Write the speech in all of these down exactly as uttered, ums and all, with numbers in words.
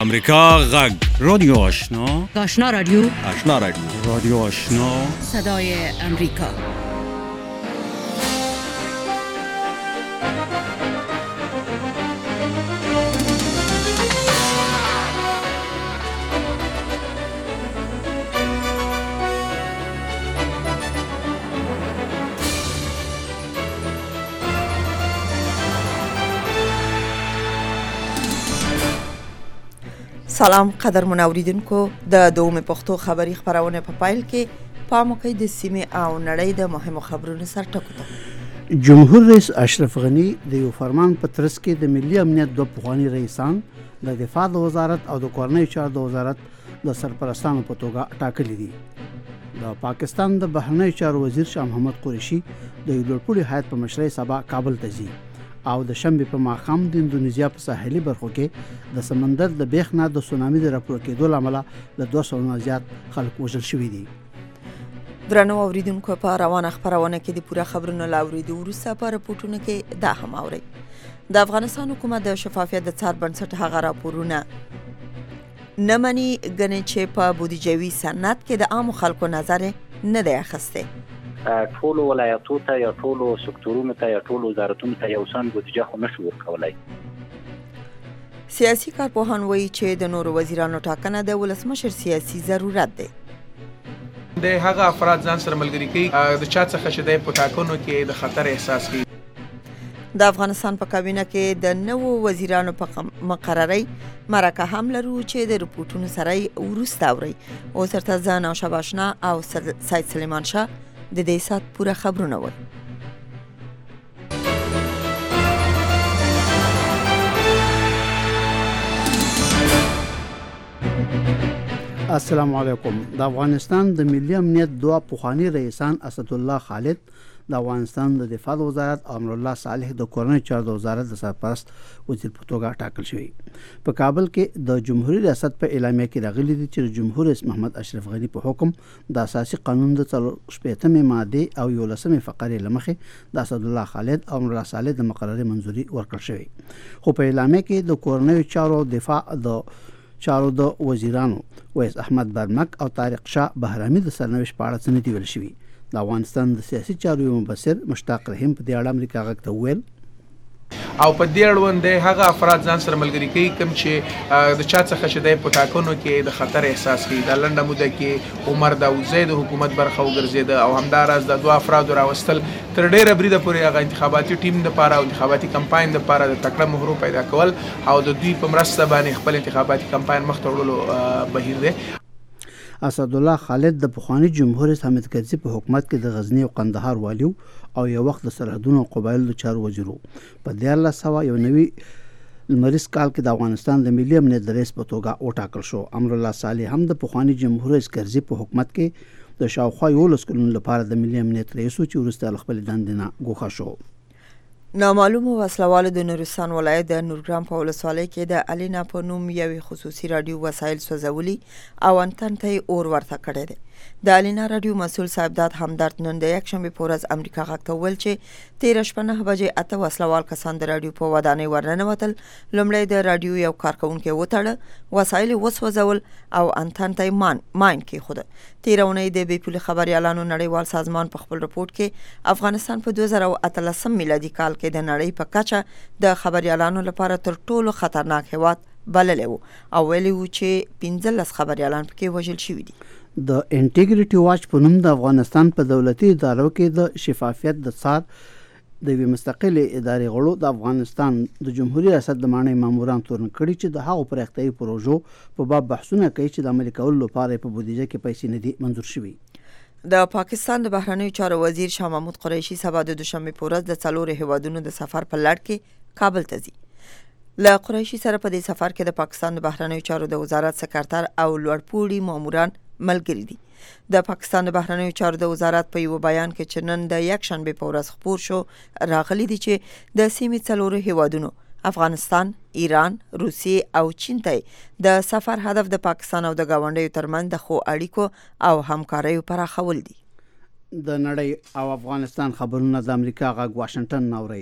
امریکا غږ رادیو آشنا آشنا رادیو آشنا رادیو رادیو آشنا صدای امریکا. سلام قدرمن اوریدونکو، د دومې پښتو خبری خبرونه په پایل کې پام وکړئ د سیمې او نړۍ د مهمو خبرونو سرټکو ته. جمهور رئیس اشرف غنی د یو فرمان په ترڅ کې د ملي امنیت دوه پخوانی رئیسان د دفاع د وزارت او د کورنۍ چارو د وزارت د سرپرستانو په توګه ټاکلي دي. د پاکستان د بهرنیو چارو وزیر شاه محمد قریشي د یو لوړپوړي هیات په مشرۍ سبا کابل ته ځي او د شنبه په ماښام د اندونیزیا په ساحلي برخو کې د سمندر د بیخ نه د سونامي د راپور کېدو لامل له دوه سوو نه زیات خلک وژل شوي دي. درنو اوریدونکو، په روانه خبرونه کې د پوره خبرونو لاوریدو وروسته په رپورټونو کې دا هم اورئ. د افغانستان حکومت د شفافیت د څار بنسټ هغه راپورونه نه مني، ګنې چې په بودیجوي سند کې د عامو خلکو نظر نه دی اخیستی. ټولو ولایتو ته یا ټولو سکتورونو ته یا ټولو وزارتونو ته یو سن بودیجه خو نشو ورکولای. سیاسي کارپوهان وایي چې د نورو وزیرانو ټاکنه د ولسمشر سیاسي ضرورت دی. د هغه افراد ځان سره ملګري کوي د چا څخه چې د پټاکنو کې د خطر احساس کوي. د افغانستان په کابینه کې د نوو وزیرانو په مقررۍ مرکه هم لرو چې د رپورټونو سره وروسته اورئ. اوس ورته زه نوشا باشنا او سید سلیمان شاه د دې سات پوره خبرونه ول. السلام علیکم. د افغانستان د ملي امنیت دوه پخوانی رئیسان اسد الله خالد د افغانستان د دفاع وزارت او امر الله صالح د کورنۍ چارو د وزارت د سرپرست وزیر په توګه ټاکل شوی. په کابل کې د جمهوریت ریاست په اعلامیه کې راغلي دي چې جمهور رئیس محمد اشرف غنی په حکم د اساسي قانون د شپږمې ماده او یولسمې فقرې لمخې د اسد الله خالد او امر الله صالح د مقررې منځوري ورکړل شوی. خو په اعلامیه کې د کورنۍ چارو دفاع د چارو د وزیرانو ویس احمد برمک او طارق شاه بهرامي د سرنوشت په اړه څه نه دی ویل شوی. د افغانستان د سیاسي چارو یو مبصر مشتاق رحیم په دې اړه امریکا غږ ته وویل او په دې اړوند د هغه افراد ځان سره ملګري کوي کوم چې د چا څخه چې د پټاکنو کې د خطر احساس کوي. د لنډه موده کې عمر داوودزی د حکومت برخه وګرځېده او همداراز د دوه افرادو راوستل تر ډیره بریده پورې هغه انتخاباتي ټیم لپاره او انتخاباتي کمپاین لپاره د تکړه مهرو پیدا کول او د دوی په مرسته باندې خپل انتخاباتي کمپاین مخ ته وړلو بهیر دی. اسد الله خالد د پخوانی جمهور رئیس حامد کرزي په حکومت کې د غزنی او قندهار والیو او یو وخت د سرحدونو او قبایلو چارو وزیرو. په دیارلس سوه یو نوي لمریز کال کې د افغانستان د ملي امنیت د رئیس په توګه وټاکل شو. امر الله صالح هم د پخوانی جمهور رئیس کرزي په حکومت کې د شاوخوا یولس کلونو لپاره د ملي امنیت رئیس چې وروسته خپل دندې نه ګوښه شو. نامعلومو وسلوالو د نورستان ولایت د نورګرام په ولسوالۍ کې د الینا په نوم یوې خصوصي راډیو وسایل سوځولي او انتن ته یې اور ورته کړی دی. د الینا راډیو مسؤل صاحب داد همدرد نن د یکشنبې په ورځ امریکا غږ ته وویل چې تېره شپه نهه بجې اته وسلوال کسان د راډیو په ودانۍ ورننوتل. لومړی د راډیو یو کارکوونکی وتړه، وسایل یې وسوځول او انتن ته یې ماین کېښوده. تېره اونۍ د بې پولې خبریالانو نړیوال سازمان په خپل رپورټ کې افغانستان په دوه زره اتلسم میلادي کال کې د نړۍ په کچه د خبریالانو لپاره تر ټولو خطرناک هیواد بللی وو او ویلي وو چې پنځلس خبریالان پکې وژل شوي دي. د انټیګریټي واچ په نوم د افغانستان په دولتي ادارو کې د شفافیت د څار د یوې مستقلې ادارې غړو د افغانستان د جمهوریت ریاست د معنی ماموران تورن کړي چې د هغو پراختیايي پروژو په باب بحثونه کوي چې د عملي کولو لپاره په بودیجه کې پیسې نه دي منظور شوي. د پاکستان د بهرنیو چارو وزیر شاه محمود قریشي سبا د دوشنبه په ورځ د څلورو هیوادونو د سفر په لړ کې کابل ته ځي. له قریشي سره په دې سفر کې د پاکستان د بهرنیو چارو د وزارت سکرتر او لوړپوړي ماموران ملګري دي. د پاکستان د بهرنیو چارو د وزارت په یو بیان کې چې نن د یکشنبه په ورځ خپور شو راغلي دي چې د سیمې څلورو هیوادونو افغانستان، ایران، روسیې او چین ته د سفر هدف د پاکستان او د ګاونډیو ترمنځ د ښو اړیکو او همکاریو پراخول دي. د نړۍ او افغانستان خبرونه د امریکا غږ واشنگټن ناوړي.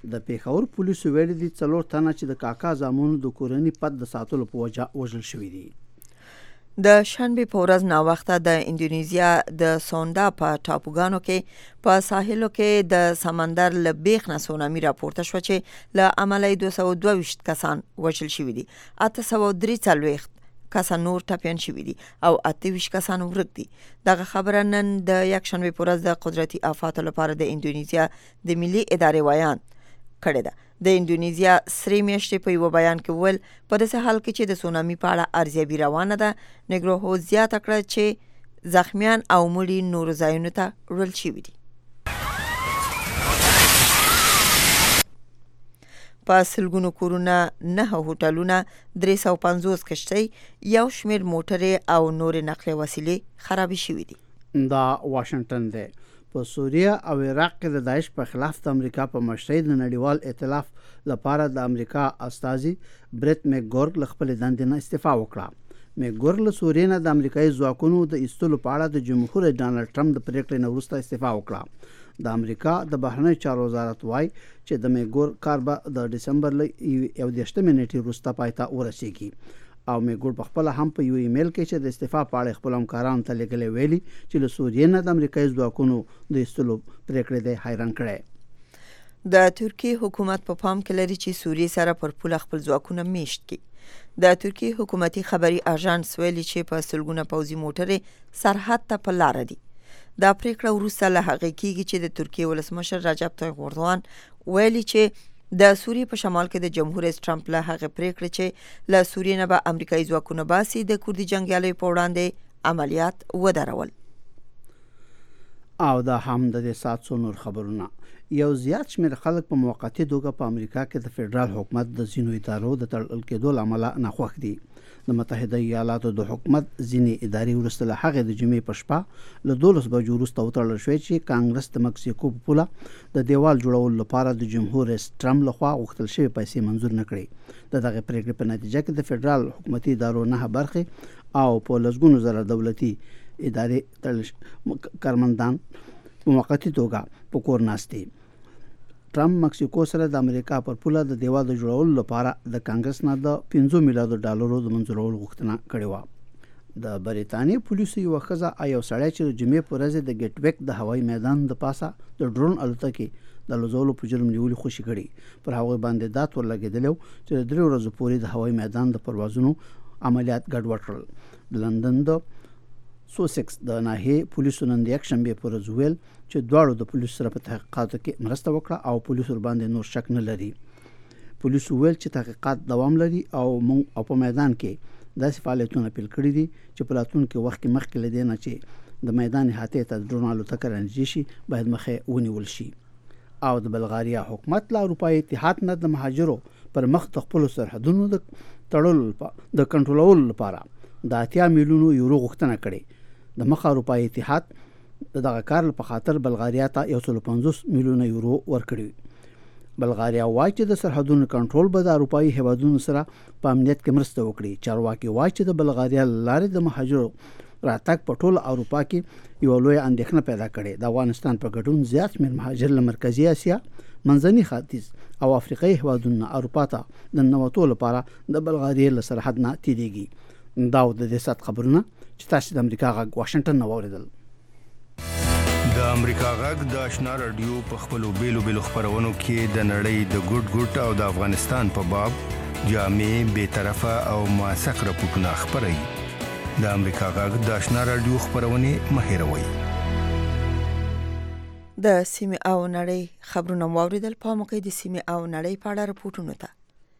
د پیښور پولیسو ویلي دي څلور تنه چې د کاکا زامنو د کورنۍ پد د ساتلو په وجه وژل شوي دي. د شنبې په ورځ ناوخته د اندونیزیا د سوندا په ټاپوګانو کې په ساحلو کې د سمندر له بیخ نه سونامي راپورته شوه چې له امله یې دوه سوه دوه ویشت کسان وژل شوي دي، اته سوه درې څلوېښت کسان نور ټپیان شوي دي او اته ویشت کسان ورک دي. دغه خبره نن د یکشنبې په ورځ د قدرتي آفاتو لپاره د اندونیزیا د ملي ادارې ویان کړې ده. د اندونیزیا سرې میاشتې په یو بیان کې وویل په داسې حال کې چې د سونامي په اړه ارزیابي روانه ده، نګروهو زیاته کړه چې زخمیان او مړي نورو ځایونو ته وړل شوي دي. په سلګونو کورونه، نهه هوټلونه، درې سوه پنځوس کشتۍ، یو شمېر موټرې او نورې نقلیه وسیلې خرابې شوي دي. دا واشنگټن دی. په سوریه او عراق کې د داعش په خلاف د امریکا په مشرۍ د نړیوال ائتلاف لپاره د امریکا استازي بریت میکګورګ له خپلې دندې نه استعفا وکړه. میکګورګ له سوریې نه د امریکایي ځواکونو د ایستلو په اړه د جمهور رئیس ډانلډ ټرمپ د پریکړې نه وروسته استعفا وکړه. د امریکا د بهرنیو چارو وزارت وایي چې د میکګورګ کار به د ډسمبر له یو دېرشمې نیټې وروسته پای ته ورسیږي. او میګور په خپل هم په یو ایمیل کې چې د استعفا په اړه خپل همکارانو ته لیکلي ویلي چې له سوریې نه د امریکایي ځواکونو د ایستلو پریکړې دی حیران کړی. د ترکیې حکومت په پام کې لري چې سوریې سره پر پوله خپل ځواکونه میشت کړي. د ترکیې حکومتي خبري اژانس ویلي چې په سلګونه پوځي موټرې سرحد ته په لاره دي. دا پریکړه وروسته له هغې کېږي چې د ترکیې ولسمشر رجب طیب اردوغان ویلي چې د سوریې په شمال کې د جمهور رئیس ټرمپ له هغې پریکړې چې له سوریې نه به امریکایي ځواکونه باسي د کردي جنګیالیو په وړاندې عملیات ودرول. او دا هم د دې ساعت څو نور خبرونه. یو زیات شمېر خلک په موقتي توګه په امریکا کې د فدرال حکومت د ځینو ادارو د تړل کېدو له امله ناخوښ دي. د متحده ایالاتو د حکومت ځینې ادارې وروسته له هغې د جمعې په شپه له دولس بجو وروسته وتړل شوې چې کانګرس د مکسیکو په پوله د دیوال جوړولو لپاره د جمهور رئیس ټرمپ لخوا غوښتل شوې پیسې منظور نه کړې. د دغې پریکړې په نتیجه کې د فدرال حکومتي ادارو نهه برخې او په لسګونو زره دولتي ادارې کارمندان په موقتي توګه په کور ناست دي. ټرمپ مکسیکو سره د امریکا پر پوله د دیوال د جوړولو لپاره د کانګرس نه د پنځه میلیارډ ډالرو د منظورولو غوښتنه کړې وه. د بریتانیې پولیسو یوه ښځه او یو سړی چې د جمعې په ورځ د ګیټ ویک د هوایي میدان د پاسه د ډرون الوتکې د لوزولو په جرم نیولي خوشي کړي. پر هغوی باندې دا تور لګېدلی و چې د درې ورځو پورې د هوایي میدان د پروازونو عملیات ګډوډ کړل. د لندن د سوسکس د ناحیې پولیسو نن د یکشنبې په ورځ ویل چې دواړو د پولیسو سره په تحقیقاتو کې مرسته وکړه او پولیسو باندې نور شک نه لري. پولیسو ویل چې تحقیقات دوام لري او موږ او په میدان کې داسې فعالیتونه پیل کړي دي چې په راتلونکي وخت کې مخکې له دې نه چې د میدان احاطې ته د ډرون الوتکه رانږدې شي باید مخې ونیول شي. او د بلغاریا حکومت له اروپایي اتحاد نه د مهاجرو پر مخ د خپلو سرحدونو د تړلو د کنټرولولو لپاره د اتیا میلیونو یورو غوښتنه کړې. د مخ اروپایي اتحاد د دغه کار په خاطر بلغاریا ته یو سل پنځوس میلیونه یورو ورکړي. بلغاریا وایي چې د سرحدونو کنټرول به د اروپایي هیوادونو سره په امنیت کې مرسته وکړي. چارواکي وایي چې د بلغاریا له لارې د مهاجرو راتګ په ټول اروپا کې یوه لویه اندېښنه پیدا کړې. د افغانستان په ګډون زیات شمېر مهاجر له مرکزي اسیا، منځني ختیځ او افریقایي هیوادونو اروپا ته د ننوتو لپاره د بلغاریا له سرحد نه تېرېږي. دا د دې سات خبرونه چې تاسو د امریکا غږ واشنگټن نه واوریدل. د امریکا غږ د آشنا رادیو په خپلو بیلو بیلو خبرونو کې د نړۍ د ګډ ګډ او د افغانستان په باب جامع، بے طرفه او موثق راپورټونه خپروي. د امریکا غږ د آشنا رادیو خبرونه مه هېروئ. د سیمې او نړۍ خبرونه واوریدل. په موقع د سیمې او نړۍ په اړه راپورټونه ته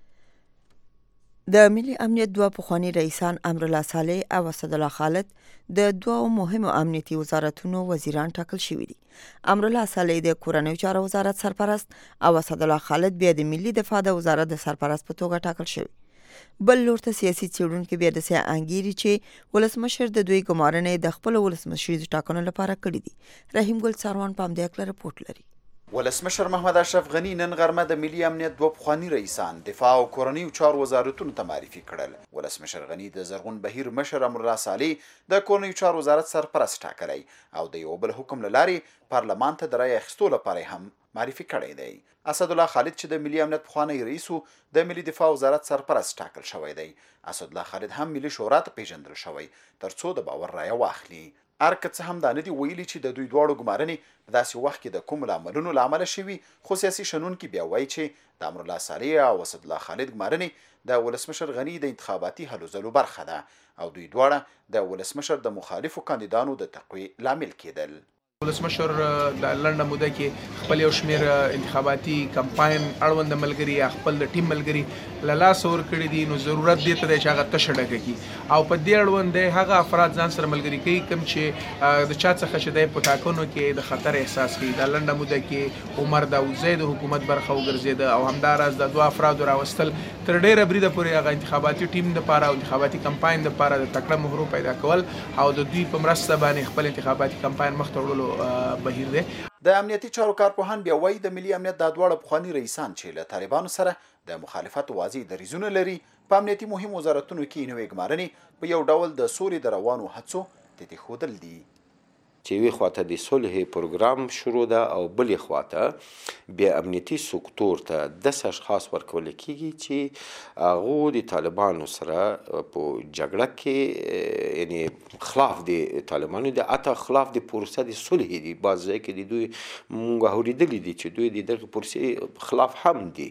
د ملي امنیت دوه پخواني رئیسان امرالله صالح او اسدالله خالد د دوه مهمو امنیتي وزارتونو وزیران ټاکل شوي دي. امرالله صالح د کورنیو چارو وزارت سرپرست او اسدالله خالد بیا د ملي دفاع د وزارت د سرپرست په توګه ټاکل شوي. بل لور ته سیاسي څېړونکي بیا د سیاه انګیري چې ولسمشر د دوی ګمارنې د خپلو ولسمشریزو ټاکنو لپاره کړي دي. رحیم ګل څاروان په همدې هکله رپورټ لري. ولسمشر محمد اشرف غنی نن غرمه د ملي امنیت دوه پخواني رئیسان دفاع او کورنیو چارو وزارتونو ته معرفي کړل. ولسمشر غنی د زرغون بهیر مشر امرالله صالح د کورنیو چارو وزارت سرپرست ټاکلی او د یو بل حکم له لارې پارلمان ته د رایې اخیستو لپاره هم معرفي کړی دی. اسدالله خالد چې د ملي امنیت پخوانی رئیس و د ملي دفاع وزارت سرپرست ټاکل شوی دی. اسدالله خالد هم ملي شورا ته پیژندل شوی ترڅو د باور رایه واخلي. ارکه څه هم دا نه دی ویلي چې د دوی دواړو ګمارنې په داسې وخت کې د کوم لاملونو له امله شوي، خو سیاسي شنونکي بیا وایي چې د امرالله صالح او اسدالله خالد ګمارنې د ولسمشر غني د انتخاباتي هلو ځلو برخه ده او دوی دواړه د ولسمشر د مخالفو کاندیدانو د تقویې لامل کېدل. ولسمشر د لنډه موده کې خپل یو شمېر انتخاباتي کمپاین اړوند ملګري یا خپل د ټیم ملګري له لاسه ورکړي دي، نو ضرورت دی ته دی چې هغه تشه ډکه کړي او په دې اړوند دی هغه افراد ځان سره ملګري کوي کوم چې د چا څخه چې دی په ټاکنو کې د خطر احساس کوي. د لنډه موده کې عمر داودزی د حکومت برخه وګرځېده او همداراز د دوه افرادو راوستل تر ډېره بریده پورې هغه انتخاباتي ټیم دپاره او انتخاباتي کمپاین دپاره د تکړه مهرو پیدا کول او د دوی په مرسته باندې خپل انتخاباتي کمپاین مخ ته وړلو بهیر دی. د امنیتي چارو کارپوهان بیا وایي د ملي امنیت د دواړو پخواني رئیسان چې له طالبانو سره د مخالفت واضح دریځونه لري په امنیتي مهم وزارتونو کې نوې ګمارنې په یو ډول د سولې د روانو هڅو تدې ښودل دي. چې وی خواته د صلح پروګرام شروع ده او بلې خواته بیا امنیتي سکتور ته داسې اشخاص ورکول کېږي چې هغه د طالبانو سره په جګړه کې یعنی خلاف د طالبانو د اته خلاف د پروسه د صلح دي. بعض ځای کې د دوی مونږ اورېدلي دي چې دوی د دغه پروسې خلاف هم دي.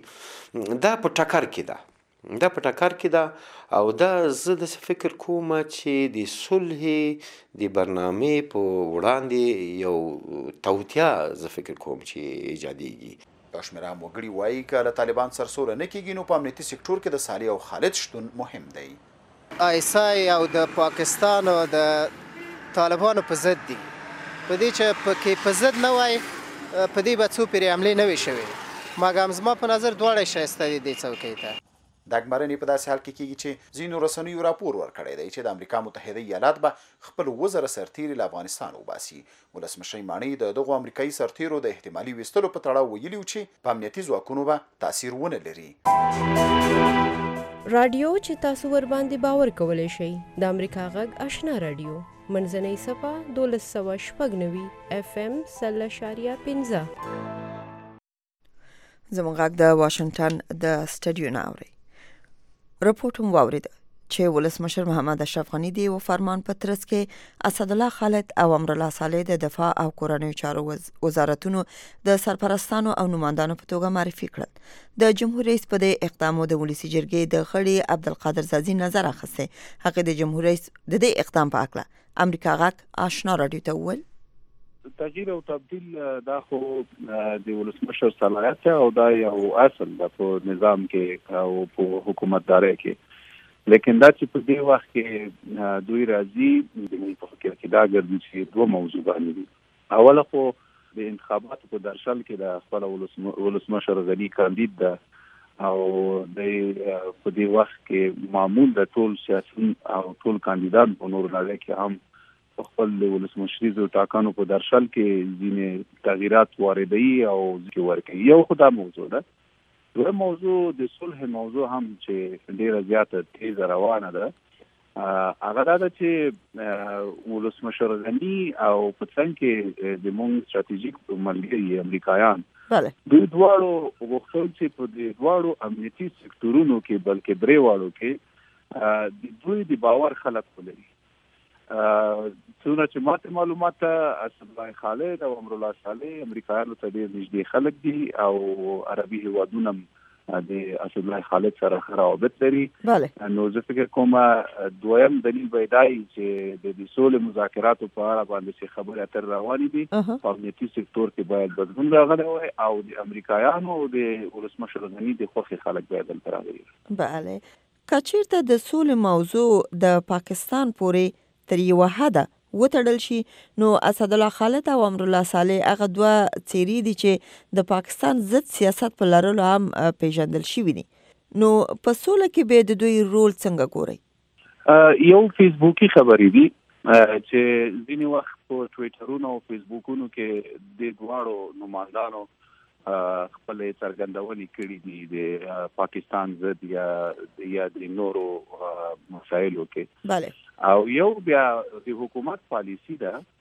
دا په ټکر کې ده دا په ټکر کې ده او دا زه داسې فکر کوم چې د صلح د برنامې په وړاندې یو توطیه زه فکر کوم چې ایجادېږي. یو شمېر هم وګړي وایي که له طالبان سره سوله نه کېږي نو په امنیتي سکتور کې د صالح او خالد شتون مهم دی. آی اس آی او د پاکستان او د طالبانو په ضد دي. په دې چې پکې په ضد نه وای په دې به څو پرې حملې نه وي شوې، مګر زما په نظر دواړه ښایسته دي دې څوکۍ ته. دا ګمارنې په داسې حال کې کېږي چې ځینو رسنیو راپور ورکړی دی چې د امریکا متحده ایالات به خپل اووه زره سرتیري له افغانستان وباسي. ولسمشر ماڼۍ د دغو امریکایي سرتیرو د احتمالي ویستلو په تړاو ویلي و چې په امنیتي ځواکونو به تاثیر ونه لري. رادیو چې تاسو ور باندې باور کولی شئ د امریکا غږ آشنا رادیو منځنۍ صفه دولس سوه شپږ نوي اف ام سل اشاریه پنځه. زموږ غږ د واشنگټن د سټډیو نه اورئ. رپورټ هم واورید چې ولسمشر محمد اشرف غني د یو فرمان په ترڅ کې اسدالله خالد او امرالله صالح د دفاع او کورنیو چارو وزارتونو د سرپرستانو او نمائندانو په توګه معرفي کړل. د جمهور رئیس په دې اقدام د ولسی جرګې د غړي عبدالقادر زازي نظر اخیسته. هغه د جمهور رئیس د دې اقدام په اړه امریکا غږ آشنا رادیو ته وویل تغییر او تبدیل دا خو د ولسمشر صلاحیت او دا یو اصل د په نظام کې او په حکومتداري کې، لیکن دا چې په دې وخت کې دوی راځي د په فکر کې دا ګرځي چې دوه موضوعات دي. اوله خو د انتخاباتو په درشل کې د خپل ولسمشر غني کاندید ده او د په دې وخت کې معمول د ټول سیاسي او ټول کاندیدان په نور نه کې هم خپل ولسمشریزو ټاکنو په درشل کې ځینې تغییرات واردوي او ځکه ورکوي. یو خو دا موضوع ده. دویم موضوع د صلح موضوع هم چې ډیره زیاته تیز روانه ده. هغه دا ده چې ولسمشر غني او په څنګ کې د مونږ ستراتیژیک ملګري امریکایان دوی دواړو غوښتل چې په دې دواړو امنیتي سکتورونو کې بلکې درې واړو کې د دوی د باور خلک ولري. څونه چې ماته معلومات اسدالله خالد او امرالله صالح امریکایانو ته ډېر نږدې خلک دي او عربي هیوادونه د اسدالله خالد سره روابط لري. نو زه فکر کوم دویم دلیل به دا وي چې د دې سولې مذاکراتو په اړه باندې چې خبرې اترې روانې دي په امنیتي سکتور کې باید بدلون راغلی وای او د امریکایانو او د ولسمشر غني د خوښې خلک باید دلته راغلي. بله که چیرته د سولې موضوع د پاکستان پورې تر یوه حده وتړل شي نو اسدالله خالد او امرالله صالح هغه دوه څیرې دي چې د پاکستان ضد سیاست په لرلو هم پیژندل شوي دي. نو په سوله کې به د دوی رول څنګه ګورئ؟ یو فیسبوکي خبرې دي چې ځینې وخت په ټویټرونو او فیسبوکونو کې د دواړو نمائندانو خپل څرګندونې کړې دي د پاکستان ضد یا یا د نورو مسایلو کې. بله. او یو بیا د حکومت پالیسی ده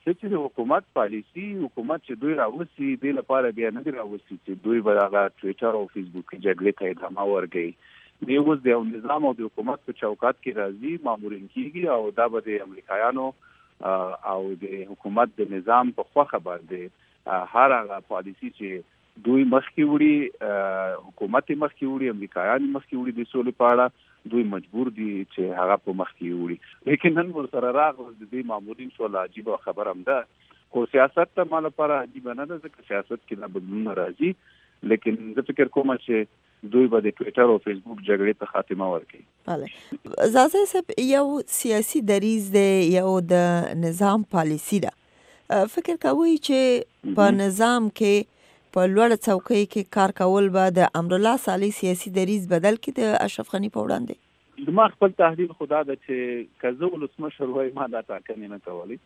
چې د حکومت پالیسی حکومت چې دوی راوستي دی لپاره بیا نه دی راوستي چې دوی به هغه ټویټر او فیسبوک کې جګړې ته ادامه ورکړي. دی اوس د نظام او د حکومت په چوکاټ کې راځي مامورین کیږي او دا به د امریکایانو او د حکومت د نظام په خوخه باندې هر هغه پالیسی چې دوی مخکې وړي حکومت مخکې وړي امریکایان مخکې وړي د سولې په اړه دوی مجبور دي چې هغه په مخکې وړي. لیکن نن ورسره راغله د دې مامورین سول عجیب خبر هم ده. خو سیاست ته مال لپاره عجیب نه ده ځکه سیاست کې نه بدلون راځي. لیکن زه فکر کوم چې دوی به د ټویټر او فیسبوک جګړې ته خاتمه ورکړي. بله زازه صاحب یو سیاسي دریز دی یو د نظام پالیسی ده. فکر کوي چې په نظام کې په لوړ څوکۍ کې کار کول به د امرالله صالح سیاسي دریز بدل کړي د اشرف غنی په وړاندې؟ زما خپل تحلیل خدا ده چې که زه ولسمشر وای ما دا ټاکنې نه کولی،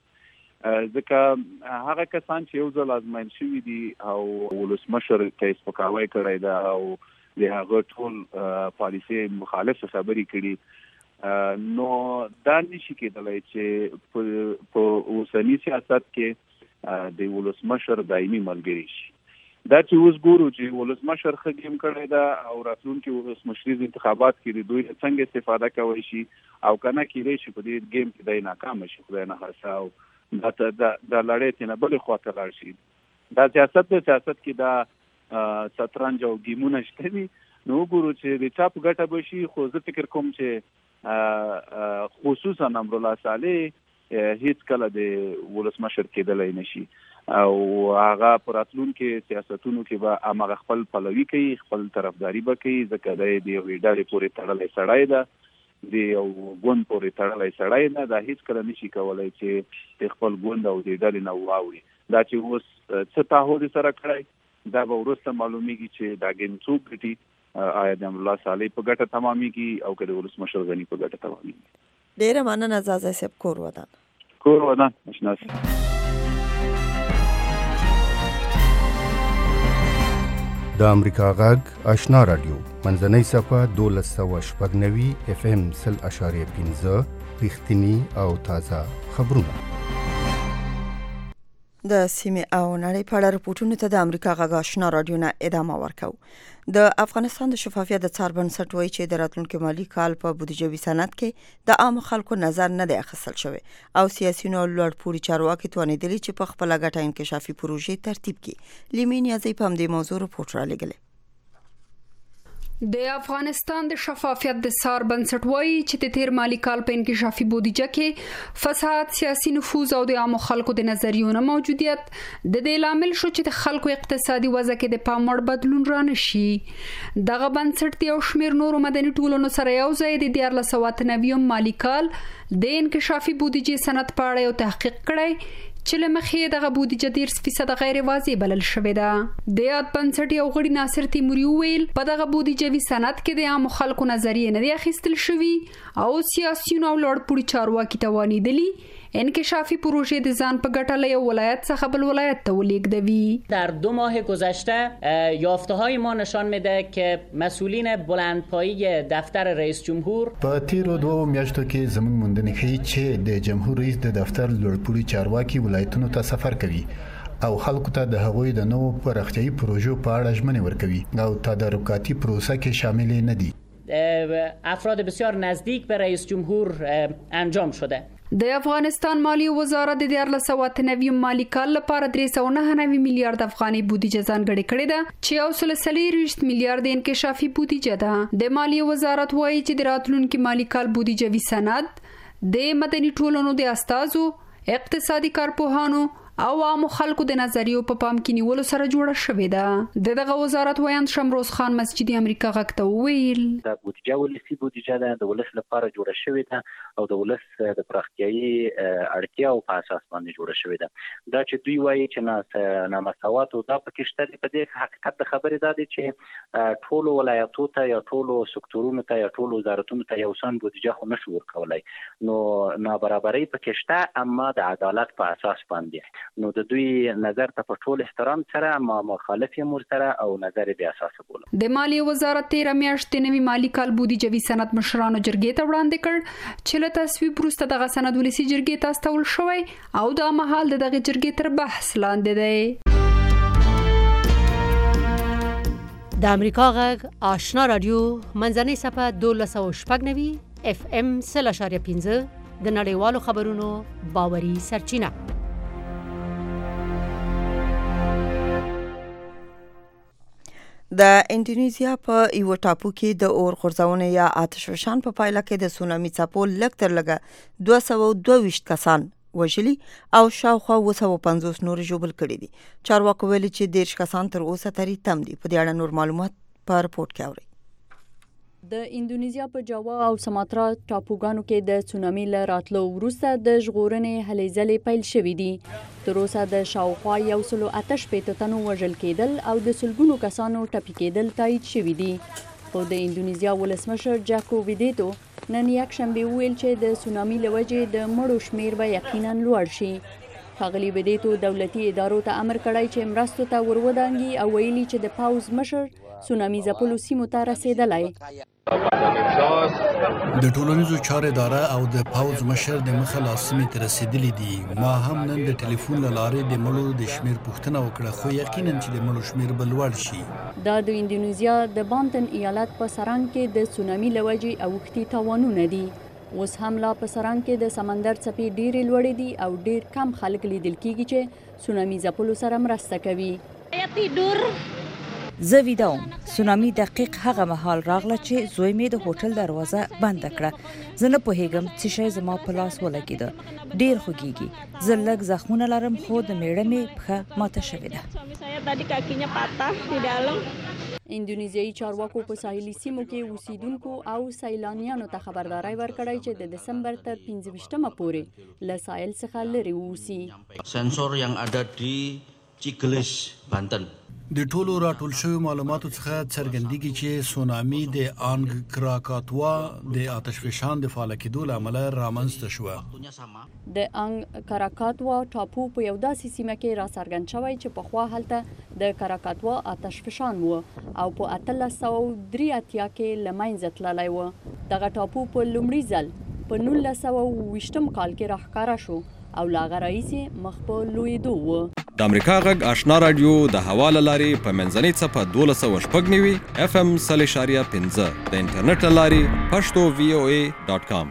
ځکه هغه کسان چې یو ځل ازمایل شوي دي او ولسمشر ته سپکاوی کړی ده او د هغه ټول پالیسي مخالف خبرې کړي، نو دا نشي کېدلی چې په اوسني سیاست کې د ولسمشر دایمي ملګری شي. دا چې اوس ګورو چې ولسمشر ښه ګیم کړی ده او راتلونکي ولسمشریز انتخابات کې دوی څنګه استفاده کوي شي او کنه کېدای شي په دې ګیم کې دی ناکام شي، خدای نه خاصه، او دا د لړۍ ته نه بلې خواته لاړ شي. دا سیاست د سیاست کې دا شطرنج او ګیمونه شته دي. نو وګورو چې د چا په ګټه به شي. خو زه فکر کوم چې خصوصا امرالله صالح هیڅ کله د ولسمشر کېدلی نشي او هغه پر راتلونکي سیاستونو کې به هغه خپل پلوي کوي، خپل طرفداري به کوي، ځکه د یوې ډلې پورې تړلی سړی ده، د یو ګوند پورې تړلی سړی ده. دا هیڅ کله نشي کولی چې د خپل ګوند او د ډلې نه واوړي. دا چې اوس څه تعهد سره کړی دا به وروسته معلومیږي چې دا ګیم څوک ګټي، آیا د امرالله صالح په ګټه تمامیږي او که د ولسمشر غني په ګټه تمامیږي. ډیره مننه زازه صاحب. کور ودان کور ودان اشناس. د امریکا غږ آشنا رادیو منځنۍ صفه دولس سوه شپږ نوي اف ام سل اشاریه پنځه رښتینی او تازه خبرونه. د سیمې او نړۍ په اړه رپورټونو ته د امریکا غږ آشنا رادیو نه ادامه ورکو. د افغانستان د شفافیت د څار بنسټ وایي چې د راتلونکي مالي کال په بودیجوي سند کې د عام خلکو نظر نه دی اخیستل شوی او سیاسيونو لوړ پوړي چارواکي توانیدلي چې په خپل ګټه انکشافي پروژې ترتیب کړي. لیمین یازی په همدې موضوع رپورټ را لګلې. د افغانستان د شفافیت د څار بنسټ وایي چې د تیر مالی کال په انکشافي بودیجه کې فساد، سیاسي نفوذ او د عام خلکو د نظریو نه موجودیت د دې لامل شو چې د خلکو اقتصادي وضع کې د پام وړ بدلون را نشي. دغه بنسټ د یو شمېر نورو مدني ټولنو سره یو ځای د دیارلس سوه اته نوي مالی کال د انکشافي بودیجې سند په اړه یو تحقیق کړی چې لمخې دغه بودیجه ډیر فیصد غیر واضح بلل شوې ده. د یاد بنسټ یو غړي ناصر تیموري ویل په دغه بودیجوي سند کې د عام خلکو نظریه نه دی اخیستل شوی او سیاسيونو لوړ پوړي چارواکي توانیدلي انکشافی پروژه د ځان په ګټه له ولایت څخه بل ولایت ته ولیږدوي. در دو ماه گذشته یافته‌های ما نشان میده که مسئولین بلندپایه دفتر رئیس جمهور په تیرو دوه میاشتو کې زموږ موندنې ښیي چې د جمهور رئیس د دفتر لوړپوړي چارواکي ولایتونو ته سفر کوي او خلکو ته د هغوی د نوو پراختیايي پروژو په اړه ژمنې ورکوي او تدارکاتي پروسه کې شامل نه دي. افراد بسیار نزدیک به رئیس جمهور انجام شده. د افغانستان مالی وزارت د دیارلس سوه اته نوي مالی کال لپاره درې سوه نهه نوي میلیارډ افغاني بودیجه ځانګړې کړې ده چې یو سل څلوېښت میلیارډ انکشافي بودیجه ده. د مالی وزارت وایي چې د راتلونکي مالی کال بودیجوي سند د مدني ټولنو د استازو، اقتصادي کارپوهانو او عام خلکو د نظریو په پام کې نیولو سره جوړه شوې ده. د دغه وزارت وایند شمروز خان مسجدي امریکا غږ ته وویل دا بودیجه ولسی بودیجه ده د ولس لپاره جوړه شوې ده او د ولس د پراختیايي اړتیاو په اساس باندې جوړه شوې ده. دا چې دوی وایي چې نامساوات او دا پکې شته په دې حقیقت د خبرې ده چې ټول ولایتونو ته یا ټول سکتورونو ته یا ټول وزارتونو ته یو سن بودیجه خو نشو ورکولای. نو نابرابرۍ پکې شته اما د عدالت په اساس باندې نو د دوی نظر ته په ټول احترام سره ما مخالف یم ورسره او نظر بیا اساس بولم. د مالیې وزارت تیر میاشت د نوي مالی کال بودیجوي سند مشرانو جرګې ته وړاندې کړ چې له تصویب وروسته دغه سند ولسي جرګې ته استول شوی او دا مهال د دغه جرګې تر بحث لاندې دی. د امریکا غږ آشنا رادیو منځنۍ صفحه دولس سوه شپږ نوي اف ام سل اشاریه پنځه د نړیوالو خبرونو باوري سرچینه. د انډونیزیا په یو ټاپو کې د اور غورځونې یا آتش فشان په پایله کې د سونامي څپو لږ تر لږه دوه سوه دوه ویشت کسان وژلي او شاوخوا اوه سوه پنځوس نور ژوبل کړي دي. چارواکو ویلي چې دېرش کسان تر اوسه ترې تم دي. په دې اړه نور معلومات په رپورټ کې اورئ. د انډونیزیا په جاوا او سماترا ټاپوګانو کې د سونامي له راتلو وروسته د ژغورنې هلې ځلې پیل شوې دي. تر اوسه د شاوخوا یو سلو اته شپېته تنو وژل کېدل او د سلګونو کسانو ټپي کېدل تایید شوي دي. خو د انډونیزیا ولسمشر جاکو ویدیتو نن یکشنبه وویل چې د سونامي له وجې د مړو شمیر به یقینا لوړ شي. ښاغلي ویدیتو دولتي ادارو ته امر کړی چې مرستو ته ورودانګي او ویلي چې د پاوز مشر سونامي ځپلو سیمو ته رسېدلی. د ټولنیزو چارو اداره او د پاوز مشر د مخه لا سیمې ته رسېدلي دي. ما هم نن د ټلیفون له لارې د مړو د شمیر پوښتنه وکړه خو یقینا چې د مړو شمیر به لوړ شي. دا د انډونیزیا د بانتن ایالت په سرنګ کې د سونامي له وجې اوښتي تاوانونه دي. اوس هم لا په سرنګ کې د سمندر څپې ډېرې لوړې دي او ډېر کم خلک لیدل کېږي چې سونامي ځپلو سره مرسته کوي. زه ویده وم. سونامي دقیق هغه مهال راغله چې زوی مې د هوټل دروازه بنده کړه. زه نه پوهېږم څه شی زما په لاس ولګېده. ډېر خوږېږي. زه لږ زخمونه لرم خو د میړه مې پښه ماته شوې ده. انډونیزیایي چارواکو په ساحلي سیمو کې اوسیدونکو او سیلانیانو ته خبرداری ورکړی چې د دسمبر تر پنځه ویشتمه پورې له ساحل څخه لرې واوسي. سنسور yang ada di Cigelis, Banten. د ټولو راټول شویو معلوماتو څخه څرګندېږي چې سونامي د آنګ کراکاتوا د آتش فشان د فعاله کېدو له امله رامنځته شوه. د آنګ کراکاتوا ټاپو په یو داسې سیمه کې راڅرګند شوی چې پخوا هلته د کراکاتوا آتش فشان و او په اتلس سوه درې اتیا کې له منځه تللی و. دغه ټاپو په لومړي ځل په نولس سوه اوه ویشتم کال کې راښکاره شو او له هغه راهیسې مخ په لویېدو و. د امریکا غږ آشنا رادیو د هوا له لارې په منځنۍ څپه دولس سوه شپږ نوي اف ام سل اشاریه پنځه د انټرنیټ له لارې پښتو وی او ای ډاټ کام.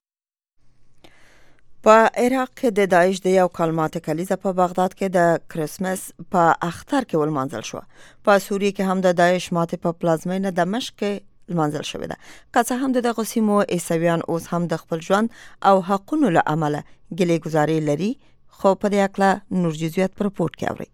په عراق کې د داعش د یو کال ماته کلیزه په بغداد کې د کرسمس په اختر کې ولمانځل شو. په سوریه کې هم د داعش ماته په پلازمینه دمشق کې لمانځل شوې ده. که څه هم د دغو سیمو عیسویان اوس هم د خپل ژوند او حقونو له امله ګلې ګزارې لري. خو په دې اړه نور جزئیات په رپورټ کې اورئ.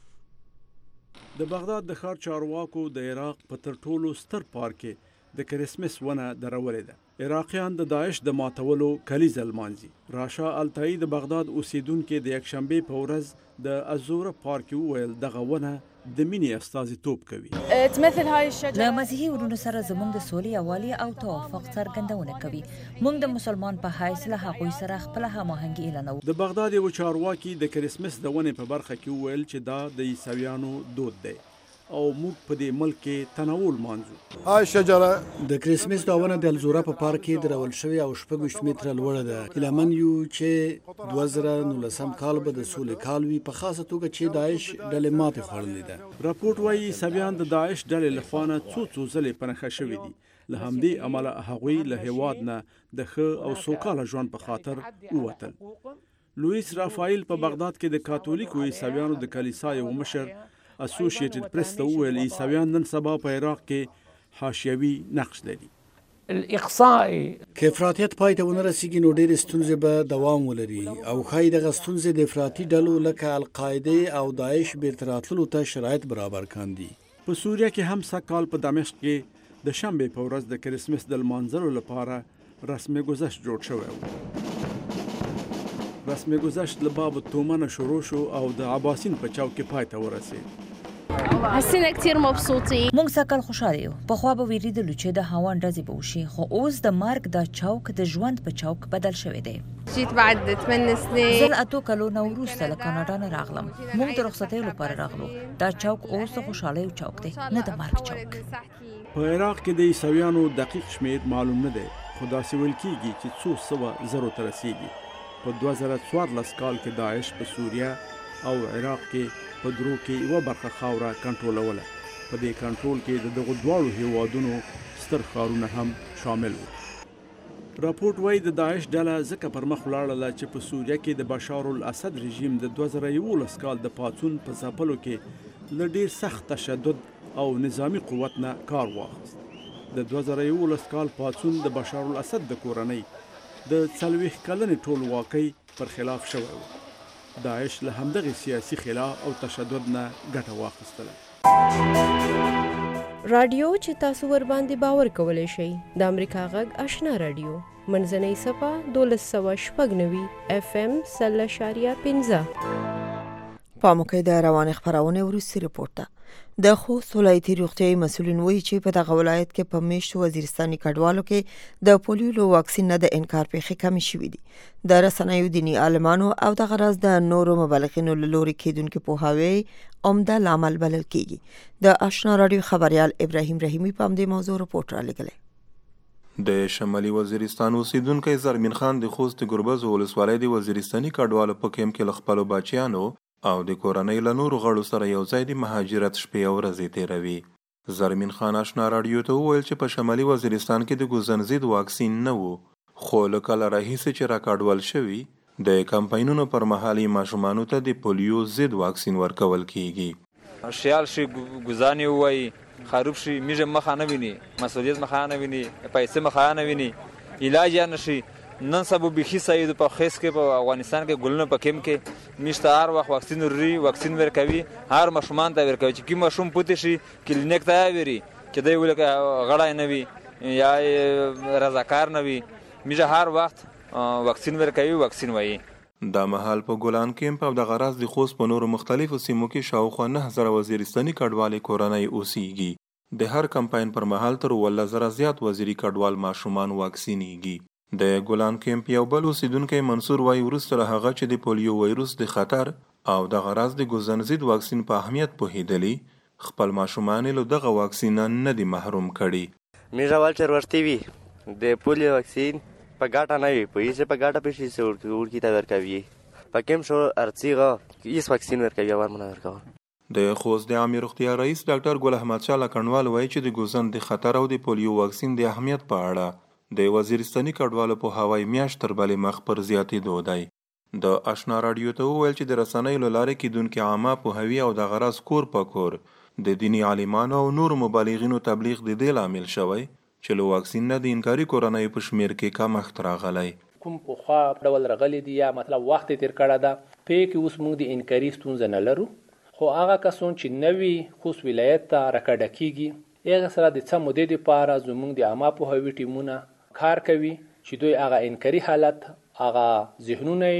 د بغداد د ښار چارواکو د عراق په تر ټولو ستر پارک کې د کرسمس ونه درولې ده. عراقیان د داعش د ماتولو کلیزه لمانځي. راشا التایی د بغداد اوسیدونکو د یکشنبه په ورځ د ازوره پارک وویل دغه ونه د مینې استازیتوب کوي. له مسیحي ورونو سره زموږ د سولې یووالي او توافق څرګندونه کوي. موږ د مسلمان په حیث له هغوی سره خپل هماهنګي اعلانوو. د بغداد یو چارواکي د کرسمس د ونې په برخه کې وویل چې دا د عیسویانو دود دی او موږ په دې ملک کې تنوع لمانځو. آی شجره د کرسمس دا ونه د الزوره په پارک کې درول شوی او شپږ ویشت متره لوړه ده. لمن یو چې دوه زره نولسم کال به د سولې کال وي په خاصه توګه چې داعش ډلې ماتې خوړلې ده. راپورټ وایي عیسویان د داعش ډلې لخوا نه څو څو ځلې په نښه شوي دي. له همدې امله هغوی له هیواد نه د ښه او سوکاله ژوند په خاطر ووتل. لویس رافایل په بغداد کې د کاتولیکو عیسویانو د کلیسا یو مشر اسوسییټډ پریس ته وویل عیسویان نن سبا په عراق کې حاشیوي نقش لري. که افراطیت پای ته ونه رسیږي نو ډېرې ستونزې به دوام ولري او ښایي دغه ستونزې د افراطي ډلو لکه القاعده او داعش بیرته راتللو ته شرایط برابر کاندي. په سوریه کې هم سږ کال په دمشق کې د شنبې په ورځ د کرسمس د لمانځلو لپاره رسم گذشت جوړ شوی و. رسم گذشت له باب تومنه شروع شو او د عباسین په چوک کې پای ته ورسید. حسينا كثير مبسوطين. مونږ سکل خوشاله یو. په خوا به ویریدلو چې د هوا اندازې به وشي، خو اوس د مارګ د چوک د ژوند په چوک بدل شوی دی. جيت بعد ثمان سنين. زه اتو کلو نه وروسته له کاناډا نه راغلم. موږ د رخصتۍ لپاره راغلو. دا چوک اوس د خوشحالۍ چوک دی، نه د مارګ چوک. په عراق کې د عیسویانو دقیق شمیر معلوم نه دی، خو داسې ویل کېږي چې څو سوه زرو ته رسیږي. په دوه زره څوارلس کال کې داعش په سوریه او عراق کې په درو کې یوه برخه خاوره کنټرولوله. په دې کنټرول کې د دغو دواړو هیوادونو ستر ښارونه هم شامل وو. راپورټ وایي د داعش ډله ځکه پر مخ ولاړله چې په سوریه کې د بشار الاسد رژیم د دوه زره یولس کال د پاڅون په ځپلو کې له ډېر سخت تشدد او نظامی قوت نه کار واخیست. د دوه زره یولس کال پاڅون د بشار الاسد د کورنۍ د څلوېښت کلنې ټولواکۍ پر خلاف شوی و. داعش له همدغې سیاسي خلا او تشدد نه ګټه واخیستله. رادیو چې تاسو ور باندې باور کولی شئ د امریکا غږ آشنا رادیو منځنۍ صفه دولس سوه شپږ نوي اف ام سل اشاریه پنځه. پاموکې د روانې خپرونې وروستي رپورټ ته د خوست ولایتي روغتیایي مسؤلین وایي چې په دغه ولایت کې په میشتو وزیرستاني کډوالو کې د پولیو له واکسین نه د انکار پیښې کمې شوي دي. د رسنیو دیني عالمانو او دغه راز د نورو مبلغینو له لوري کېدونکي پوهاوی عمده لامل بلل کېږي. د آشنا رادیو خبریال ابراهیم رحیمي په همدې موضوع رپورټ رالیږلی. د شمالي وزیرستان اوسیدونکی زرمین خان د خوست ګربز ولسوالۍ د وزیرستاني کډوالو په کیمپ کې له خپلو بچیانو او د کورنۍ له نورو غړو سره یو ځای د مهاجرت شپې او ورځې تیروي. زرمین خان آشنا رادیو ته وویل چې په شمالي وزیرستان کې د ګوزن ضد واکسین نه و، خو له کله راهیسې چې راکاډول شوي د کمپاینونو پر مهال ماشومانو ته د پولیو ضد واکسین ورکول کیږي. شیال شي ګوزانې ووایي، خروب شي میږه مخه نه ویني، مسؤلیت مخه نه ویني، پیسې مخه نه ویني، علاج یا نشي. نن سبا بخي سید په خیس کې په افغانستان کې ګلونه په کیم کې میشته هر وخت واکسین وري واکسین ورکوي، هر ماشومان ته ورکوي چې کوم ماشوم پوتې شي کلینیک ته وری چې دوی ولکه غړای نه وي یا رضاکار نه وي، میږه هر وخت واکسین ورکوي واکسین وایي. دا مهال په ګولان کیمپ او د غراز د خوست په نورو مختلفو سیمو کې شاوخوا نه زره وزیرستاني کډوالې کورنۍ اوسیږي. د هر کمپاین پر مهال تر اوله زره زیات وزیري کډوال ماشومان واکسینیږي. د ګولان کیمپ یو بل اوسیدونکی منصور وایي وروسته له هغه چې د پولیو وایروس د خطر او د غراز د ګوزن ضد واکسین په اهمیت پوهېدلی، خپل ماشومان له دغه واکسین نه دي محروم کړي. میږه والچر ورتي وي د پولیو واکسین په ګاټه نه وي، په هیڅ په ګاټه پېښې سه ورکي ته ورکوي، په کیم شو ارڅیغه هیڅ واکسین ورکوي او ورمنه ورکوه. د خوست د عامې روغتیا رئیس ډاکټر ګل احمد شاه لکنوال وایي چې د ګوزن د خطر او د پولیو واکسین د اهمیت په اړه د وزیرستاني کډوالو په هوایي میاشت تر بلې مخ پر زیاتېدو دی. د آشنا رادیو ته وویل چې د رسنیو له لارې کېدونکي عامه پوهوي او د غرض کور په کور د دیني عالمانو او نورو مبلغینو تبلیغ د دې لامل شوی چې له واکسین نه د انکاري کورنیو په شمیر کې کمښت راغلی. کوم پخوا ډول رغلی دی یا مطلب وخت تیر کړه ده په کې اوس موږ د انکاري ستونزه نه لرو، خو هغه کسان چې نوي خوست ولایت ته راکډه کیږي هغه سره د څه مودې لپاره زموږ د عامه پوهوي ټیمونه کار کوي چې دوی هغه انکاري حالت هغه ذهنونه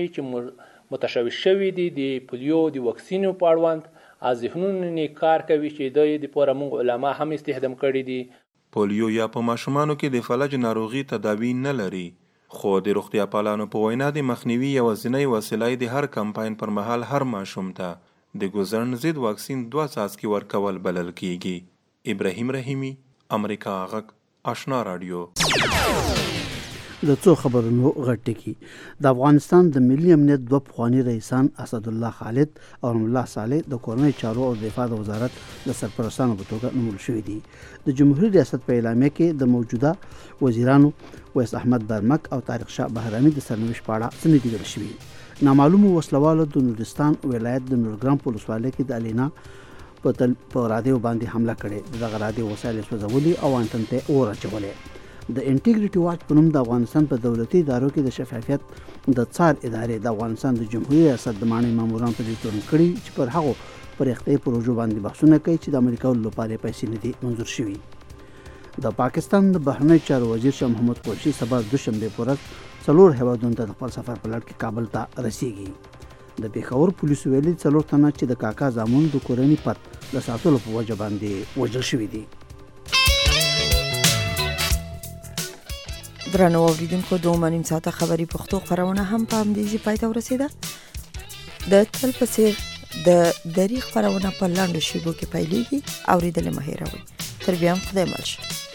چې متشوش شوي دي د پولیو د واکسینو په اړوند از ذهنونه کار کوي چې دوی د پوره موږ علما هم استخدام کړي دي. پولیو یا په ماشومانو کې د فلج ناروغي تداوی نه لري، خو د روغتیا پالانو په وینا د مخنیوي یوازینۍ وسیله د هر کمپاین پر مهال هر ماشوم ته د ګوزن ضد واکسین دوه څاڅکي ورکول بلل کیږي. ابراهیم رحیمي، امریکا غږ، آشنا رادیو. د څو خبرونو غټکی د افغانستان د ملي امنیت دوه پخوانی رئیسان اسد الله خالد او رحم الله صالح د کورنۍ چارو او دفاع د وزارت د سرپرستانو په توګه نومول شوي دي. د جمهوریت ریاست په اعلامیه کې د موجوده وزیرانو ویس احمد برمک او طارق شاه بهرامي د سرنوشت په اړه څه نه دي ویل شوي. نامعلومو وسلوالو د نورستان ولایت د نورګرام په ولسوالۍ کې د الینا په تل په رادیو باندې حمله کړې. دغه رادیو وسایل سوځولي او انټن ته اور اچولې. د انټیګریټي واچ په نوم د افغانستان په دولتي ادارو کې د شفافیت د څار ادارې د افغانستان د جمهوریت ریاست د معني ماموران په دې تورن کړي چې پر هغو پرېختې پروژو باندې بحثونه کوي چې د امریکا لپاره پیسې نه دي منظور شوي. د پاکستان د بهرنی چارو وزیر شاه محمود قریشي سبا دوشنبه په ورځ څلور هیوادونو ته د خپل سفر په لړ کې کابل ته رسیږي. د پیښور پولیسو ویلي څلور تنه چې د کاکا زامن د کورنۍ پت د ساتلو په وجه باندې وژل شوي دي. درنو اوریدونکو دوه نیم ساعته خبري پښتو خبرونه هم په همدې ځای پای ته ورسېده. د تل په څیر د دری خبرونه په لاندو شیبو کې پیلېږي. اوریدل مه هېروئ. تر بیا هم خدای مل شه.